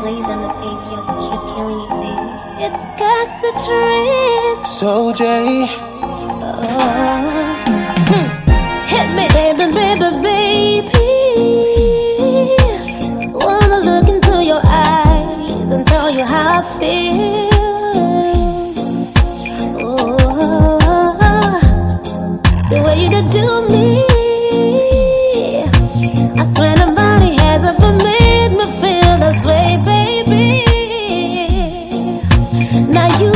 Blaze on the page, you're killing it, baby. It's Cassitrace. So Jay, Hit me, baby. Wanna look into your eyes and tell you how I feel. The way you do me, I swear nobody has ever made me feel this way, baby. Now you,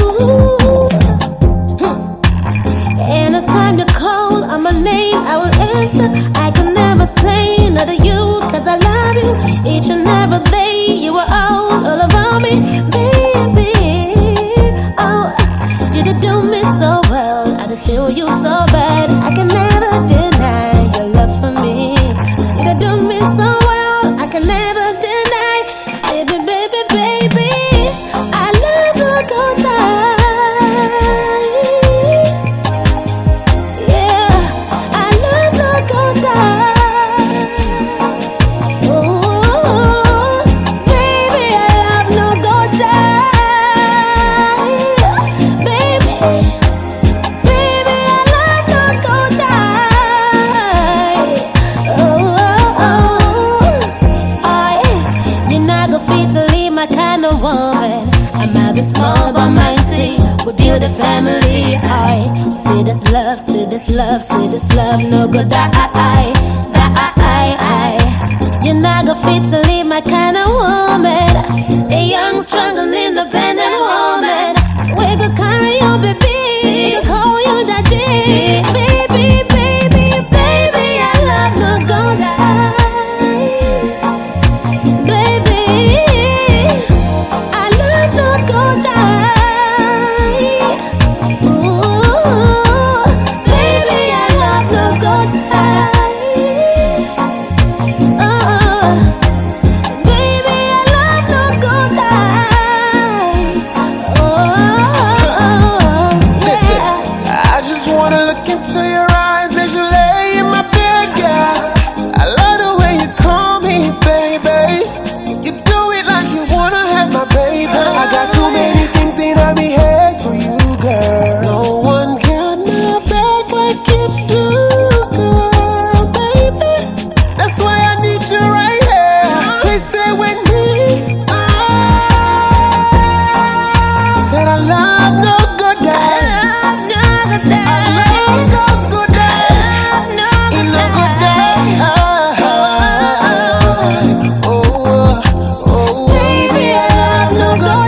anytime you call on my name, I will answer. I can never say no to you, cause I love you each and every day. You were all around me, baby. Oh, you did do me so well, I did feel you so bad. I can never deny your love for me. You did do me so well, I can never deny. Baby, I love you so tight. Yeah, I love you so tight. Oh, baby, I love you so tight. Baby, I love you so tight. You're not gonna fit to leave my kind of woman. I might be small but mighty. We build a family. See this love, no good. You're not gonna fit to leave my kind of woman. A young, strong, and independent woman. We could carry your baby. We could call you daddy. Baby, I love no good. Baby, I love no good. Ooh, baby, I love no good. Oh, baby, I love no good. Oh, listen, yeah. I just wanna look into your eyes as you lay in my bed, girl. I love the way you call me, baby. You do it like you wanna have my baby. I got too many things in my head for you, girl. No one got my back like you do, girl, baby. That's why I need you right here. Please stay with me. Said I love no good days. I love no good days. In no good days. Baby, I love no good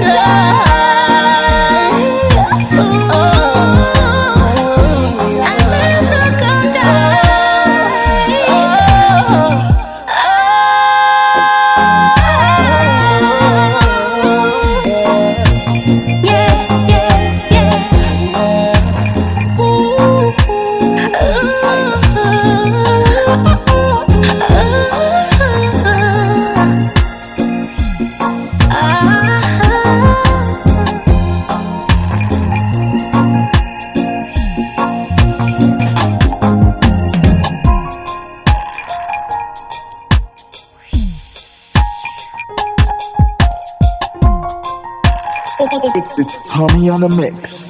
It's Tommy on the mix.